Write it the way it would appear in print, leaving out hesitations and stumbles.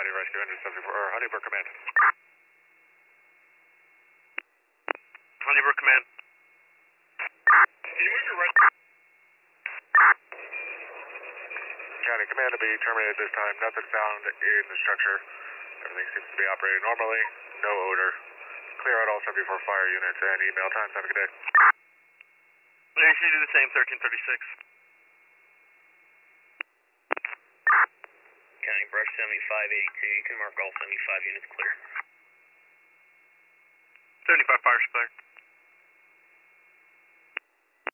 County Rescue 174, or Honeybrook Command. Honeybrook Command. Can you move your right? County Command to be terminated this time. Nothing found in the structure. Everything seems to be operating normally. No odor. Clear out all 74 fire units and email times. Have a good day. You should do the same, 1336. County Brush 7582, you can mark all 75 units clear. 75 fire supply.